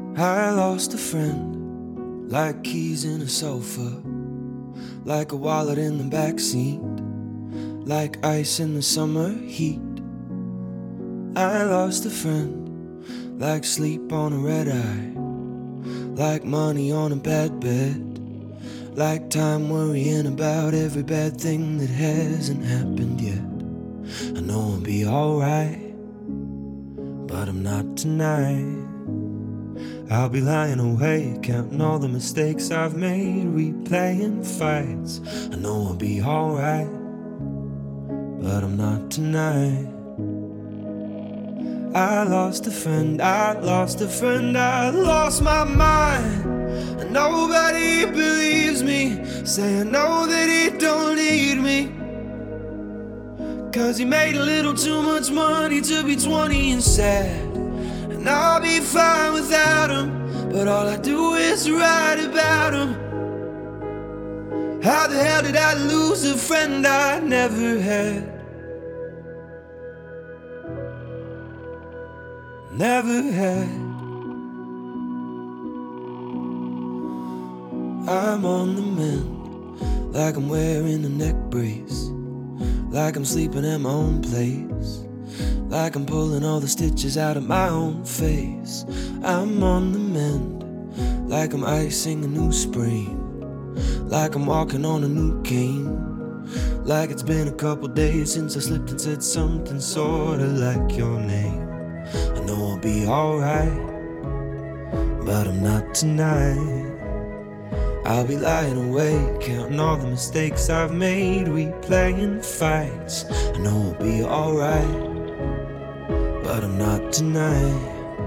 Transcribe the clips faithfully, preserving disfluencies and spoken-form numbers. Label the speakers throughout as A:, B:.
A: I lost a friend, like keys in a sofa, like a wallet in the backseat, like ice in the summer heat. I lost a friend, like sleep on a red eye, like money on a bad bed, like time worrying about every bad thing that hasn't happened yet. I know I'll be alright, but I'm not tonight. I'll be lying awake, counting all the mistakes I've made, replaying fights. I know I'll be alright, but I'm not tonight. I lost a friend, I lost a friend, I lost my mind. And nobody believes me, say I know that he don't need me, cause he made a little too much money to be twenty and sad. And I'll be fine without him, but all I do is write about him. How the hell did I lose a friend I never had? Never had. I'm on the mend, like I'm wearing a neck brace, like I'm sleeping at my own place, like I'm pulling all the stitches out of my own face. I'm on the mend, like I'm icing a new spring, like I'm walking on a new cane, like it's been a couple days since I slipped and said something sorta like your name. I know I'll be alright, but I'm not tonight. I'll be lying awake, counting all the mistakes I've made, replaying fights. I know I'll be alright, but I'm not tonight.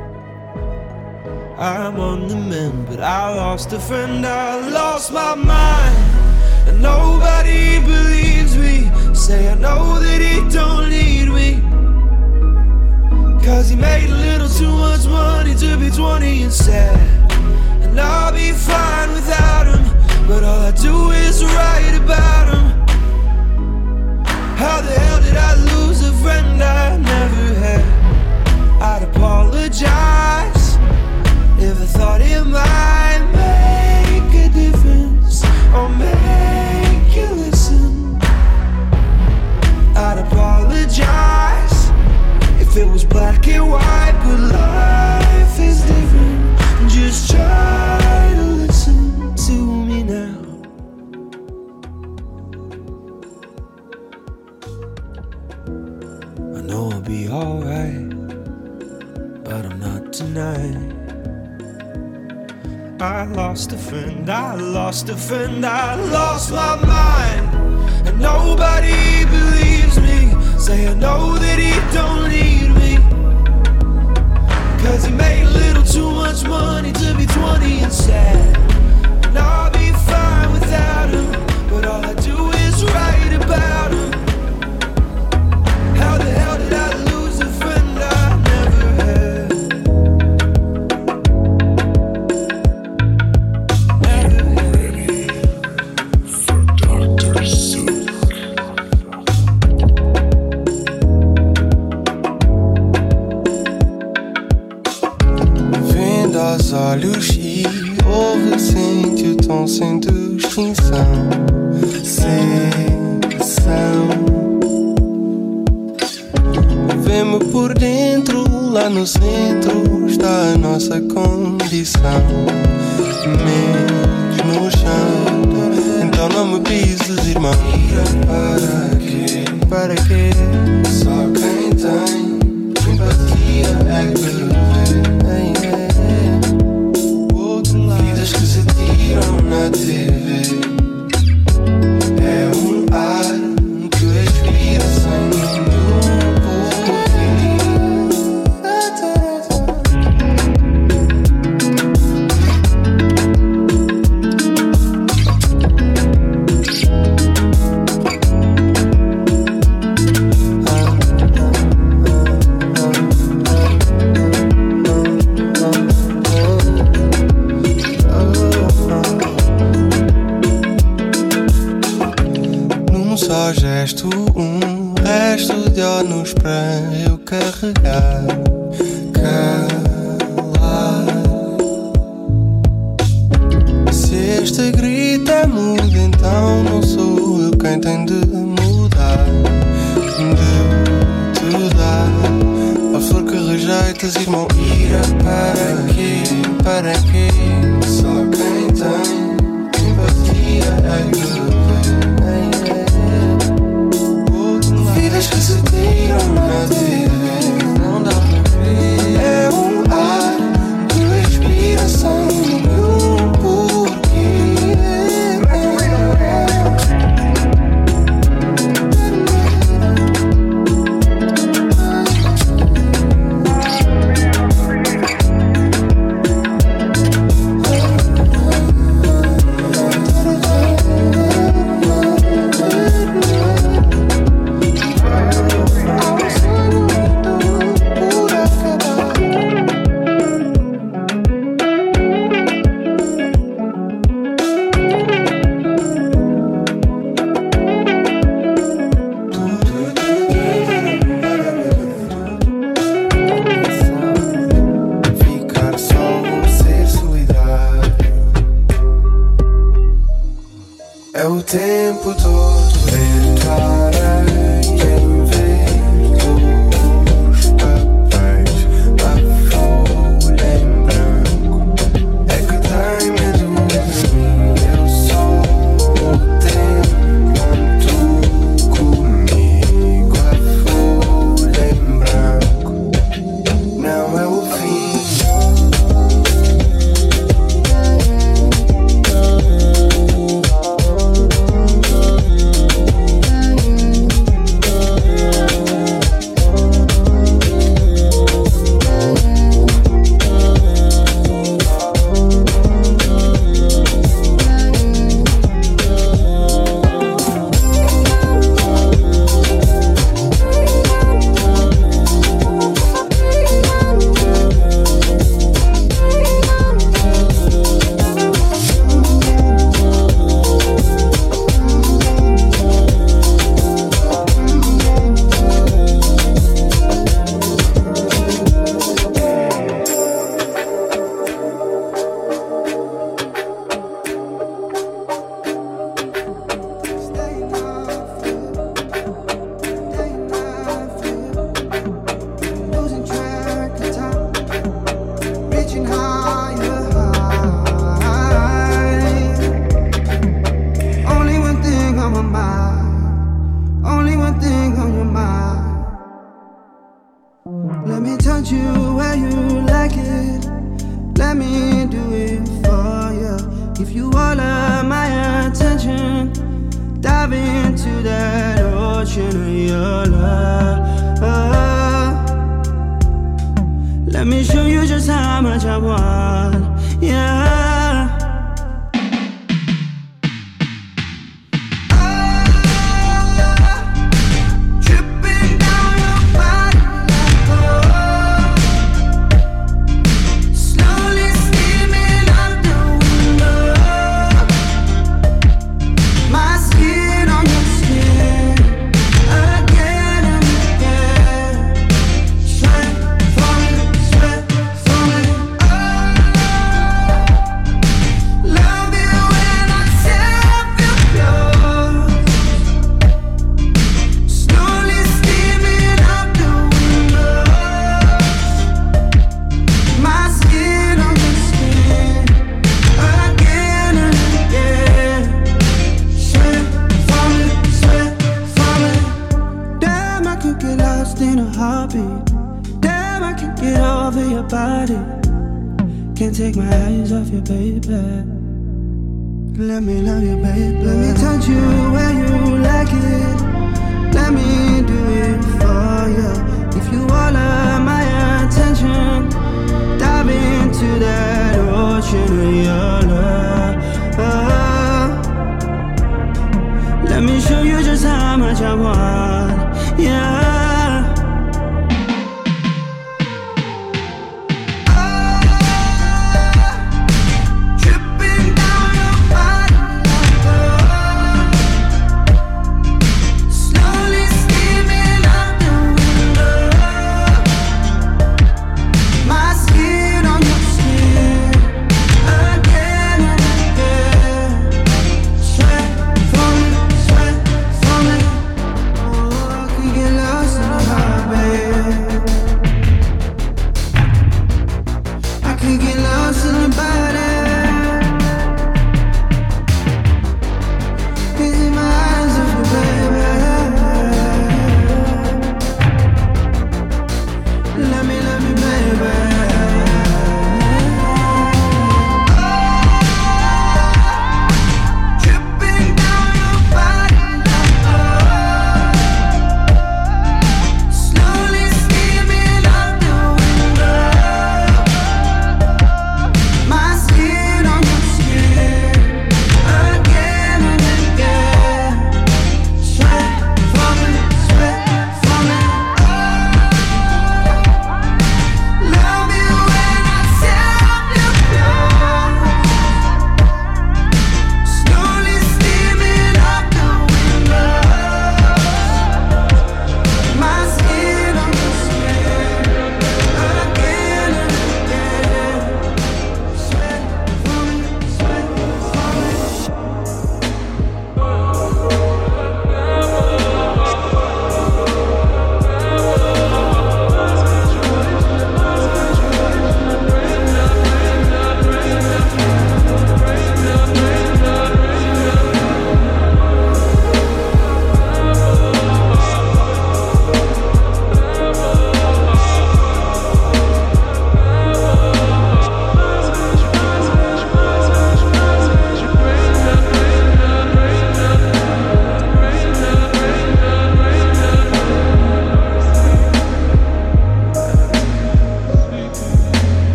A: I'm on the mend, but I lost a friend, I lost my mind. And nobody believes me, say I know that he don't need me, cause he made a little too much money to be twenty and sad. And I'll be fine without him, but all I do is write about him. How the hell did I lose a friend I never had? I'd apologize if I thought it might make a difference or make you listen. I'd apologize if it was black and white, but life is different. Just try to listen to me now. I know I'll be alright, but I'm not tonight. I lost a friend, I lost a friend, I lost my mind. And nobody believes me, say I know that he don't need me, cause he made a little too much money to be twenty and sad. And I'll be fine without him, but all I do is write about him. How the hell did I lose a friend I never had? Never had.
B: Ready for Doctor Zook.
C: Aos olhos e ouve, sente o tom sem distinção, sensação. Vê-me por dentro, lá no centro está a nossa condição. Mãos no chão, então não me pises, irmão. Para quê? Para quê? Só quem tem empatia é que vê. Que se tiram na T V. É um ar que respira sem nenhum porquê. Só gesto, um resto de anos para eu carregar, calar. este grito é mudo, então não sou eu quem tem de mudar, de te dar a flor que rejeitas, irmão. Ira para quê? Para quê? Só quem tem empatia é que vê. Vidas que se tiram na vida, não dá para crer. É um ar de respiração.
D: Slowly steaming out the window.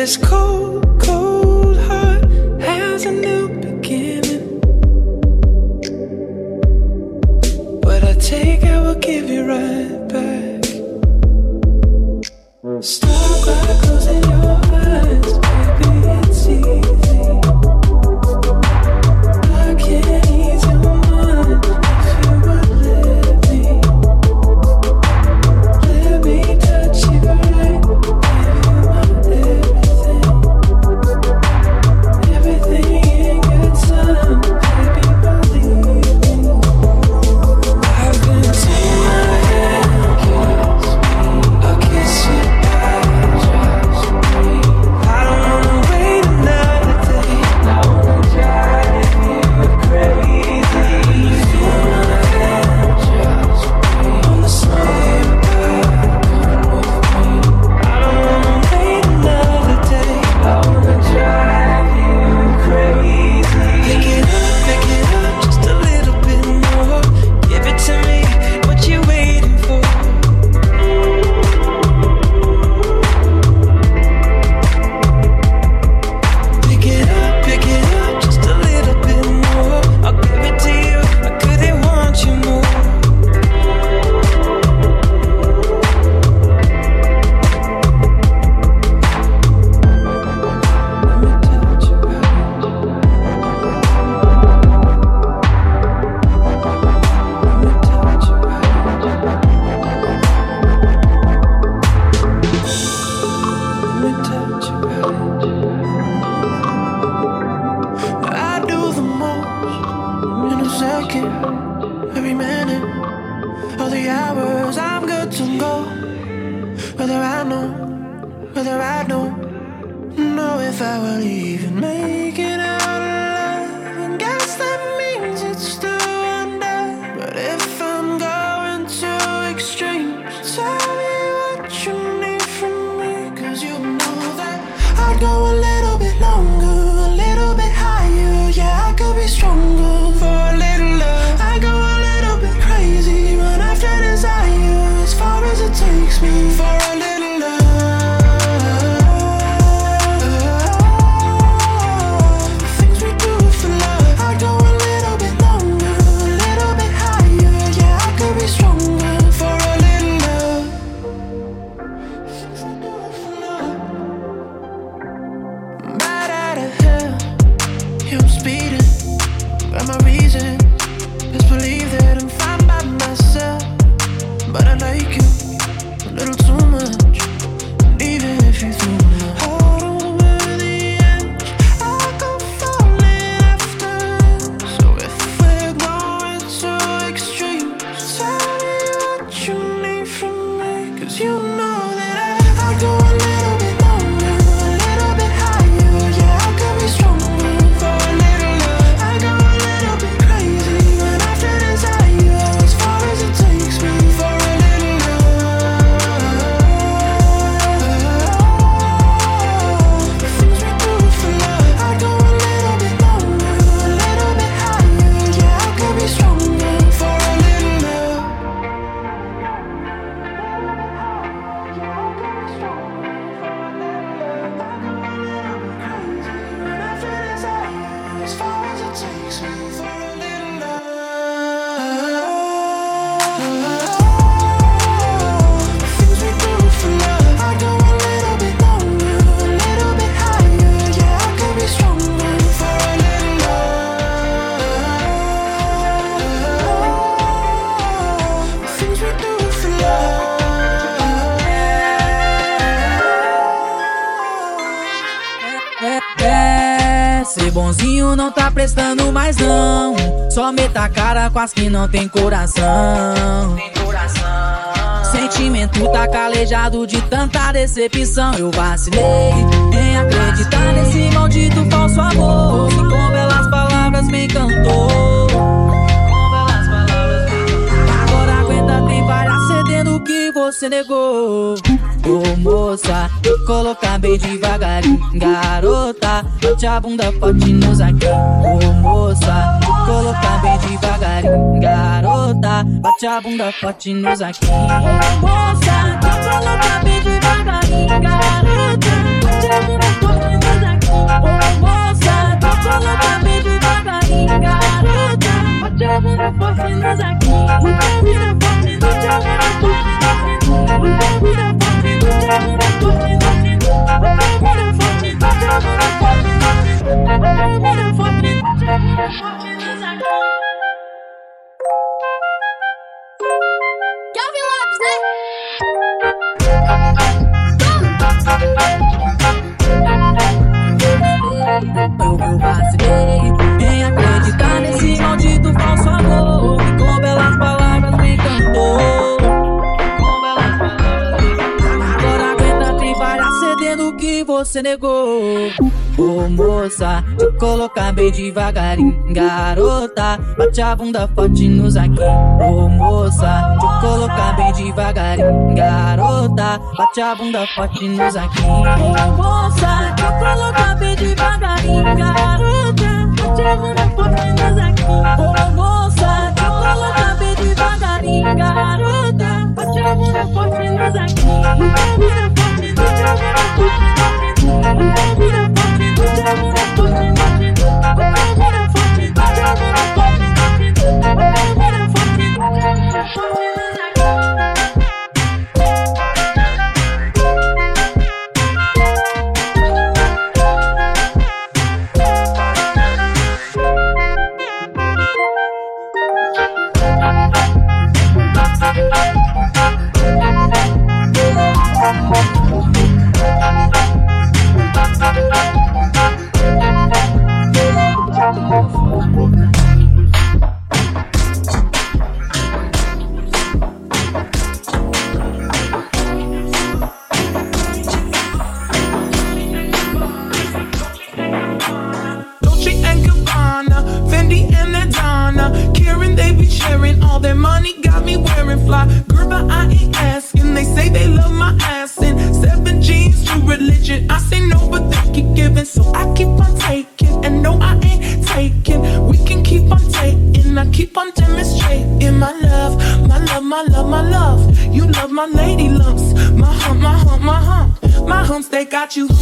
A: This cold, cold heart has a new beginning. What I take, I will give you right back. Start by closing your eyes, baby, it's easy. I can't ease your mind if you would let me. Let me touch you right, give you my everything. Everything in good time, baby, believe me. I've been seeing my hand kiss me, I'll kiss you back, just breathe. I don't wanna wait another day, I wanna drive you crazy. You feel my hand, just breathe. On the same path, come with me. I don't wanna wait another day, I wanna drive you crazy. Pick it up, pick it up, just a little bit more. Give it to me, what you waiting for? Pick it up, pick it up, just a little bit more. I'll give it to you, I couldn't want you more. Let me touch you right. Let me touch you right. Let me touch you right. I do the most in a second, every minute, all the hours I'm good to go. Whether I know, whether I don't know if I will even make it out alive. And guess that means it's still under. But if I'm going too extreme, tell me what you need from me. Cause you know that I'd go a little bit longer, a little bit higher. Yeah, I could be stronger for a little love. I go a little bit crazy, run after desire as far as it takes me for a little love. Things we do for love. I go a little bit longer, a little bit higher. Yeah, I could be stronger for a little love. Things we do for love. Right out of hell, yeah, I'm speeding. Got my reason. Best believe that I'm fine by myself. But I like you a little too much. And even if you threw my heart over the edge, I go falling after. So if we're going too extreme, tell me what you need from me. Cause you know that I, I go a little bit longer, a little bit higher. Yeah, I could be stronger for a little love. I go a little bit crazy, run after desire as far as it takes me for a little love. Things we do for love. I go a little bit longer, a little bit higher. Yeah, I could be stronger for a little love. Yeah, I could be stronger for a little love. I go a little bit crazy, run after desire as far as it takes me for a little love. Things we do for love. I go a little bit longer, a little bit higher. Yeah, I could be stronger for a little love. Things we do for love.
D: É, ser bonzinho não tá prestando mais não. Só meta a cara com as que não tem coração. Sentimento tá calejado de tanta decepção. Eu vacilei em acreditar nesse maldito falso amor que com belas palavras me encantou. Agora aguenta, tem várias cedendo que você negou. Ô moça, coloca bem devagarinho. Garota, bote a bunda forte nos aqui. Ô moça, coloca bem devagarinho. Garota, bote a bunda forte nos aqui. Ô moça, coloca bem devagarinho. Garota, bunda forte nos aqui. Ô moça, tu coloca bem devagarinho, garota. Bote a bunda forte nos aqui. Bota a bunda forte, bote a bunda forte nos aqui. Bota a bunda forte, bote a bunda forte nos aqui. Bota a bunda forte, bote a bunda forte nos aqui. Bota a bunda forte, bote a bunda forte nos aqui. Calvin Lopes, né? Eu, eu vacilei em acreditar nesse maldito falso amor que com belas palavras me encantou. Com belas palavras me encantou. Agora aguenta a trivalha cedendo que você negou. Ô moça, te colocar bem devagarinho, garota. Bate a bunda forte nos aqui. Ô moça, te colocar bem devagarinho, garota. Bate a bunda forte nos aqui. Ô moça, te colocar bem devagarinho, garota. Bate a bunda forte nos aqui. Ô moça, te colocar bem devagarinho, garota. Bate a bunda forte nos aqui. Bate a bunda forte, bate a bunda forte nos aqui. Bate a bunda forte. Bota a bunda forte, bota a bunda forte, bota a bunda forte, bota a bunda forte, bota a bunda forte.
E: Got you.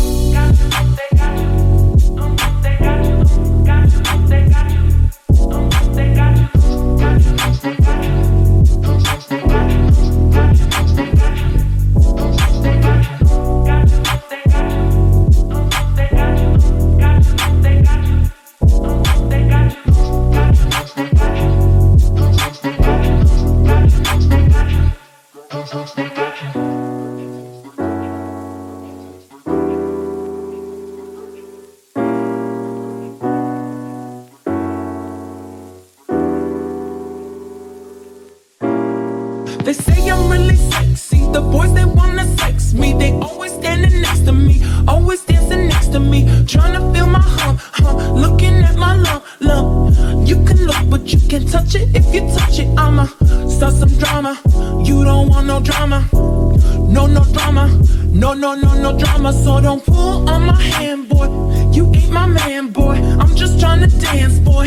E: They say I'm really sexy. The boys, they wanna sex me. They always standing next to me, always dancing next to me, trying to feel my hump, hump, looking at my lump, lump. You can look, but you can't touch it. If you touch it, I'ma start some drama. You don't want no drama, no, no drama, no, no, no, no drama. So don't pull on my hand, boy. You ain't my man, boy. I'm just trying to dance, boy.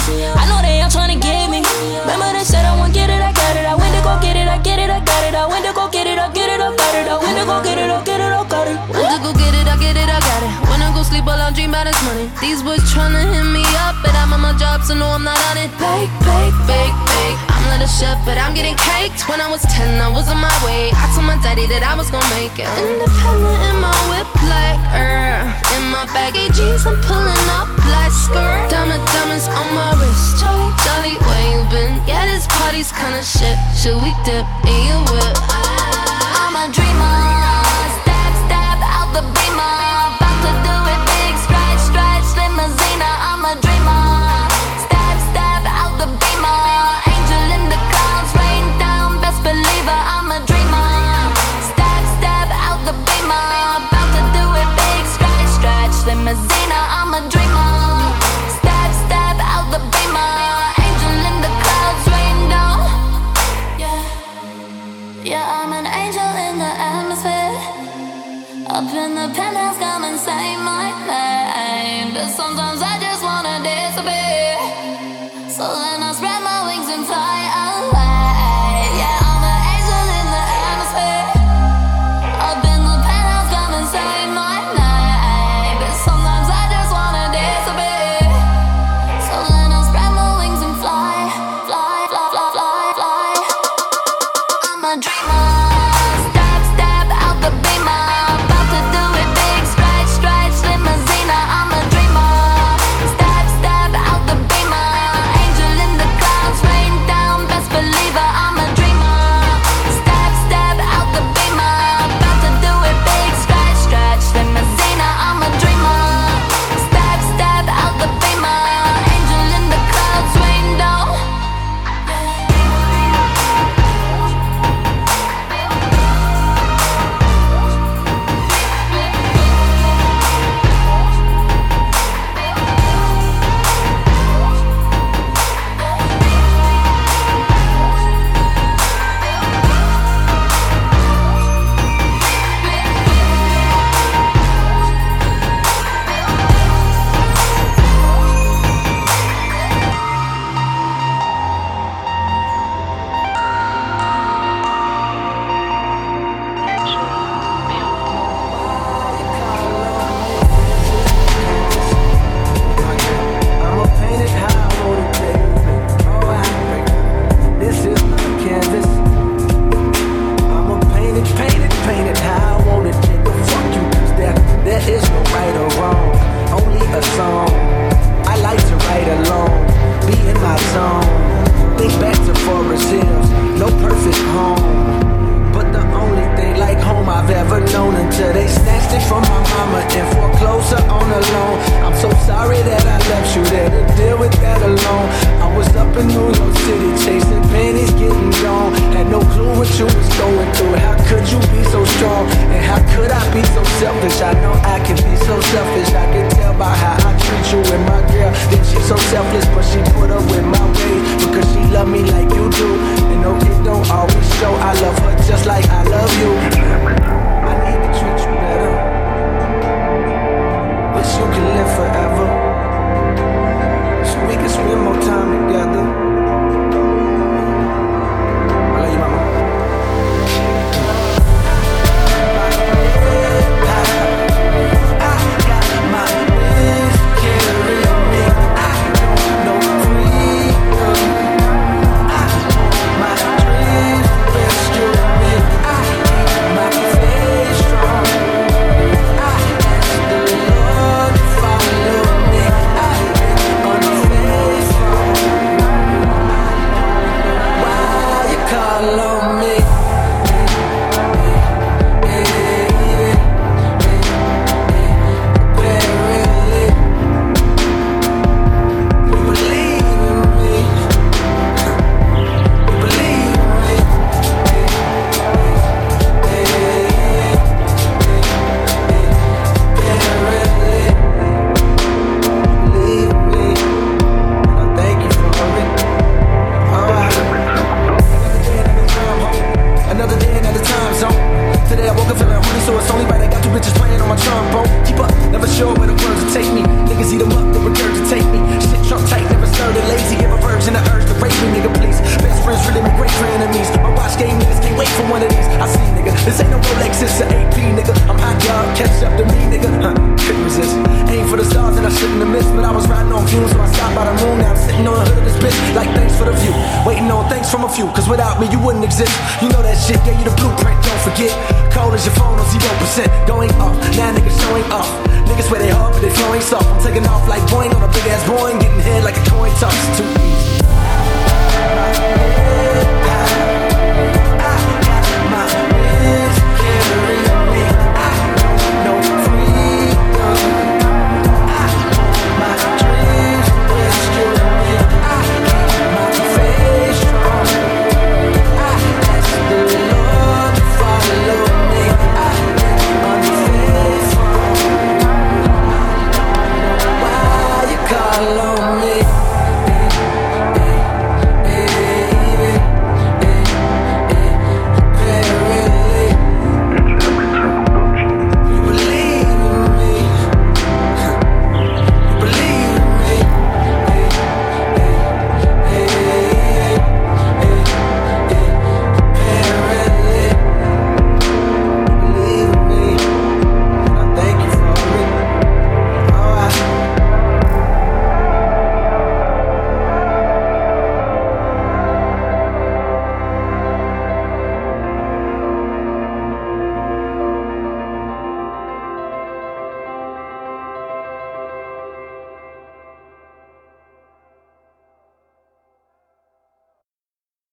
F: I know they all tryna get me. Remember they said I won't get it, I got it. I went to go get it, I get it, I got it. I went to go get it, I get it, I got it. I went to go get it, I get it, I got it.
G: Went to go get it, I get it, I got it. When I go sleep, all I dream about is money. These boys tryna hit me up, but I'm on my job, so no, I'm not on it. Bake, bake, bake, bake. I'm not a chef, but I'm getting caked. When I was ten, I was on my way. I told my daddy that I was gonna make it. Independent in my whip, like er. In my baggy jeans, I'm pulling up like skirt. Diamond, diamonds on my wrist. Jolly, jolly, where you been? Yeah, this party's kinda shit. Should we dip in your whip? I'm a dreamer. Step, step out the beamer. About to do it big. Stretch, stretch, limousine. I'm a dreamer. Step, step out the beamer. Angel in the clouds, rain down. Best believer, I'm a dreamer. Step, step out the beamer. About to do it big. Stretch, stretch, limousine. I'm a dreamer. Step, step out the beamer. Angel in the clouds, rain down. Yeah, yeah, I'm an angel in the atmosphere. Up in the penthouse, come and say my name. But sometimes I just wanna disappear. So then I spread my wings and fly away. Yeah, I'm an angel in the atmosphere. Up in the penthouse, come and say my name. But sometimes I just wanna disappear. So then I spread my wings and fly, fly, fly, fly, fly, fly. I'm a dreamer. Step, step out the beamer. About to do it big. Stretch, stretch, limousine. I'm a dreamer. Step, step out the beamer. Angel in the clouds, rain down. Best believer, I'm a dreamer. Step, step out the beamer. About to do it big. Stretch, stretch, limousine. I'm a dreamer. Step, step out the beamer. Angel in the clouds, rain down.
A: I'ma paint it how I want it, baby. Oh, I break it. This is my canvas. I'ma paint it, paint it, paint it how I want it, nigga. Fuck you, cause there, there is no right or wrong. Only a song. I like to write alone, be in my zone. Think back to Forest Hills, no perfect home. But the only thing like home I've ever known until they snatched it from my mama and foreclosed her on a loan. I'm so sorry that I left you there to deal with that alone. I was up in New York City chasing pennies, getting gone. Had no clue what you was going through. How could you be so strong? And how could I be so selfish? I know I can be so selfish. I can tell by how I treat you and my girl that she's so selfless, but she put up with my ways because she love me like you do. And no, it don't always show. I love her just like I love you. I need to treat you better. Wish you could live forever, so we can spend more time together. I love you, mama.
H: This ain't no Rolex, it's an A P, nigga. I'm hot, y'all, catch up to me, nigga. Huh, couldn't resist. Aim for the stars and I shouldn't have missed, but I was riding on fumes, so I stopped by the moon. Now I'm sitting on the hood of this bitch, like thanks for the view. Waiting on thanks from a few, cause without me you wouldn't exist. You know that shit, gave you the blueprint, don't forget. Cold as your phone on zero percent, going off. Now niggas showing off. Niggas swear they hard, but they flowing soft. I'm taking off like Boeing on a big ass Boeing, getting hit like a coin toss. Too easy.